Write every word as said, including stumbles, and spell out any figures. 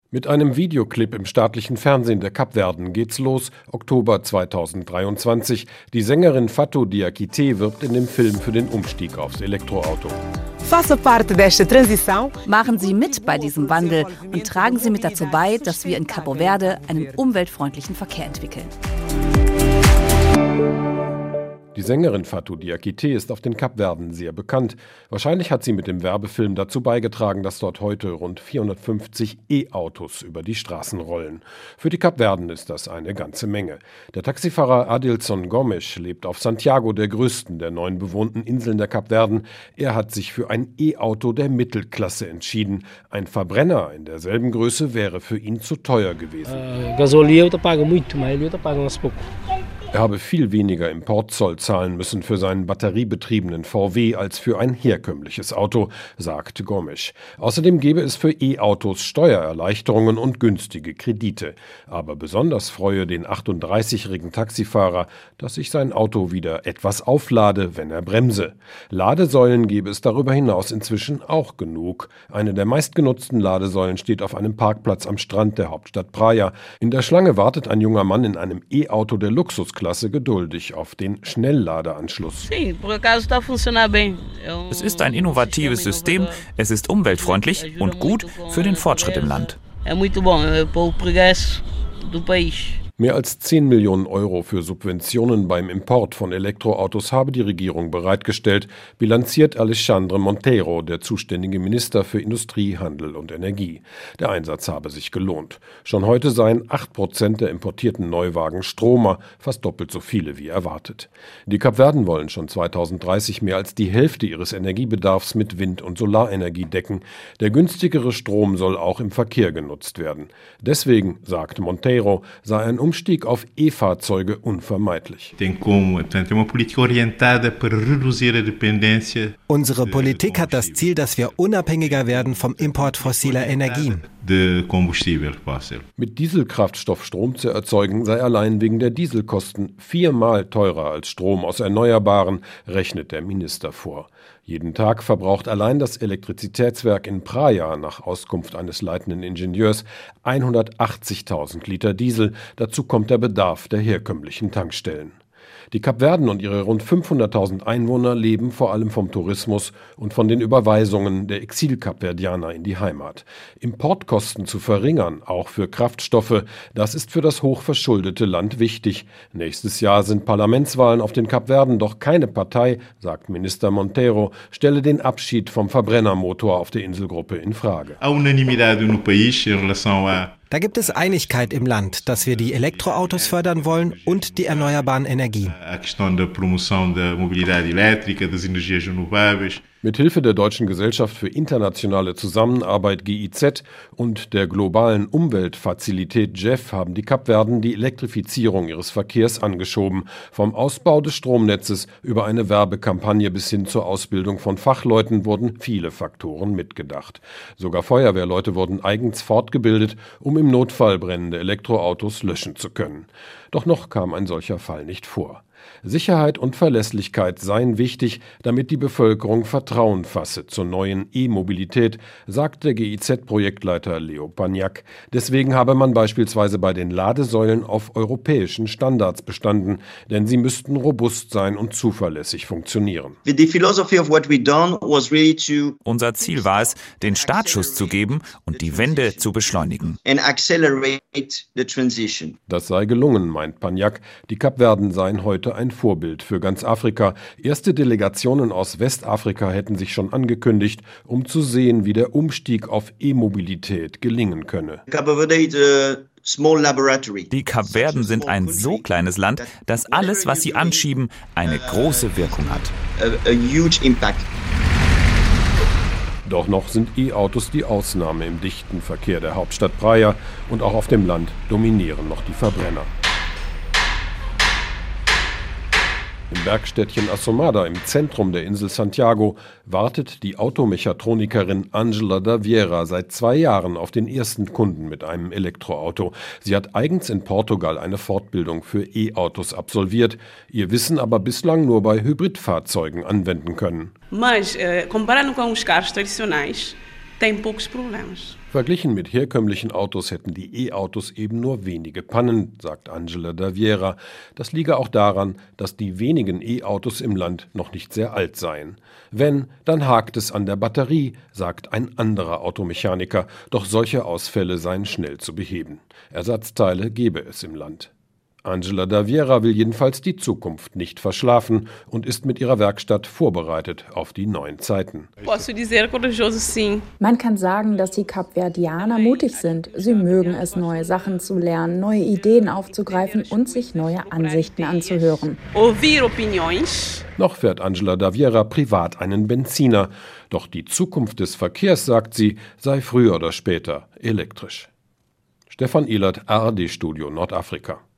Mit einem Videoclip im staatlichen Fernsehen der Kapverden geht's los, Oktober zweitausenddreiundzwanzig. Die Sängerin Fatou Diakité wirbt in dem Film für den Umstieg aufs Elektroauto. Machen Sie mit bei diesem Wandel und tragen Sie mit dazu bei, dass wir in Cabo Verde einen umweltfreundlichen Verkehr entwickeln. Die Sängerin Fatou Diakité ist auf den Kapverden sehr bekannt. Wahrscheinlich hat sie mit dem Werbefilm dazu beigetragen, dass dort heute rund vierhundertfünfzig E-Autos über die Straßen rollen. Für die Kapverden ist das eine ganze Menge. Der Taxifahrer Adilson Gomes lebt auf Santiago, der größten der neun bewohnten Inseln der Kapverden. Er hat sich für ein E-Auto der Mittelklasse entschieden. Ein Verbrenner in derselben Größe wäre für ihn zu teuer gewesen. Er habe viel weniger Importzoll zahlen müssen für seinen batteriebetriebenen V W als für ein herkömmliches Auto, sagt Gomes. Außerdem gebe es für E-Autos Steuererleichterungen und günstige Kredite. Aber besonders freue den achtunddreißigjährigen Taxifahrer, dass sich sein Auto wieder etwas auflade, wenn er bremse. Ladesäulen gebe es darüber hinaus inzwischen auch genug. Eine der meistgenutzten Ladesäulen steht auf einem Parkplatz am Strand der Hauptstadt Praia. In der Schlange wartet ein junger Mann in einem E-Auto der Luxusklasse geduldig auf den Schnellladeanschluss. Es ist ein innovatives System, es ist umweltfreundlich und gut für den Fortschritt im Land. Mehr als zehn Millionen Euro für Subventionen beim Import von Elektroautos habe die Regierung bereitgestellt, bilanziert Alexandre Monteiro, der zuständige Minister für Industrie, Handel und Energie. Der Einsatz habe sich gelohnt. Schon heute seien acht Prozent der importierten Neuwagen Stromer, fast doppelt so viele wie erwartet. Die Kapverden wollen schon zweitausenddreißig mehr als die Hälfte ihres Energiebedarfs mit Wind- und Solarenergie decken. Der günstigere Strom soll auch im Verkehr genutzt werden. Deswegen, sagt Monteiro, sei ein Umstieg auf E-Fahrzeuge unvermeidlich. Unsere Politik hat das Ziel, dass wir unabhängiger werden vom Import fossiler Energien. Mit Dieselkraftstoff Strom zu erzeugen, sei allein wegen der Dieselkosten viermal teurer als Strom aus Erneuerbaren, rechnet der Minister vor. Jeden Tag verbraucht allein das Elektrizitätswerk in Praia nach Auskunft eines leitenden Ingenieurs hundertachtzigtausend Liter Diesel. Dazu kommt der Bedarf der herkömmlichen Tankstellen. Die Kapverden und ihre rund fünfhunderttausend Einwohner leben vor allem vom Tourismus und von den Überweisungen der Exil-Kapverdianer in die Heimat. Importkosten zu verringern, auch für Kraftstoffe, das ist für das hochverschuldete Land wichtig. Nächstes Jahr sind Parlamentswahlen auf den Kapverden, doch keine Partei, sagt Minister Monteiro, stelle den Abschied vom Verbrennermotor auf der Inselgruppe in Frage. Da gibt es Einigkeit im Land, dass wir die Elektroautos fördern wollen und die erneuerbaren Energien. Mithilfe der Deutschen Gesellschaft für internationale Zusammenarbeit G I Z und der globalen Umweltfazilität J E F haben die Kapverden die Elektrifizierung ihres Verkehrs angeschoben. Vom Ausbau des Stromnetzes über eine Werbekampagne bis hin zur Ausbildung von Fachleuten wurden viele Faktoren mitgedacht. Sogar Feuerwehrleute wurden eigens fortgebildet, um im Notfall brennende Elektroautos löschen zu können. Doch noch kam ein solcher Fall nicht vor. Sicherheit und Verlässlichkeit seien wichtig, damit die Bevölkerung Vertrauen fasse zur neuen E-Mobilität, sagt der G I Z-Projektleiter Leo Pagnac. Deswegen habe man beispielsweise bei den Ladesäulen auf europäischen Standards bestanden, denn sie müssten robust sein und zuverlässig funktionieren. Unser Ziel war es, den Startschuss zu geben und die Wende zu beschleunigen. Das sei gelungen, meint Pagnac. Die Kapverden seien heute ein Vorbild für ganz Afrika. Erste Delegationen aus Westafrika hätten sich schon angekündigt, um zu sehen, wie der Umstieg auf E-Mobilität gelingen könne. Die Kapverden sind ein so kleines Land, dass alles, was sie anschieben, eine große Wirkung hat. Doch noch sind E-Autos die Ausnahme im dichten Verkehr der Hauptstadt Praia und auch auf dem Land dominieren noch die Verbrenner. Im Bergstädtchen Assomada im Zentrum der Insel Santiago wartet die Automechatronikerin Angela Daviera seit zwei Jahren auf den ersten Kunden mit einem Elektroauto. Sie hat eigens in Portugal eine Fortbildung für E-Autos absolviert, ihr Wissen aber bislang nur bei Hybridfahrzeugen anwenden können. Mas, comparando com os carros tradicionais, tem poucos problemas. Verglichen mit herkömmlichen Autos hätten die E-Autos eben nur wenige Pannen, sagt Angela Daviera. Das liege auch daran, dass die wenigen E-Autos im Land noch nicht sehr alt seien. Wenn, dann hakt es an der Batterie, sagt ein anderer Automechaniker. Doch solche Ausfälle seien schnell zu beheben. Ersatzteile gebe es im Land. Angela Daviera will jedenfalls die Zukunft nicht verschlafen und ist mit ihrer Werkstatt vorbereitet auf die neuen Zeiten. Man kann sagen, dass die Kapverdianer mutig sind. Sie mögen es, neue Sachen zu lernen, neue Ideen aufzugreifen und sich neue Ansichten anzuhören. Noch fährt Angela Daviera privat einen Benziner. Doch die Zukunft des Verkehrs, sagt sie, sei früher oder später elektrisch. Stefan Ehlert, A R D-Studio Nordafrika.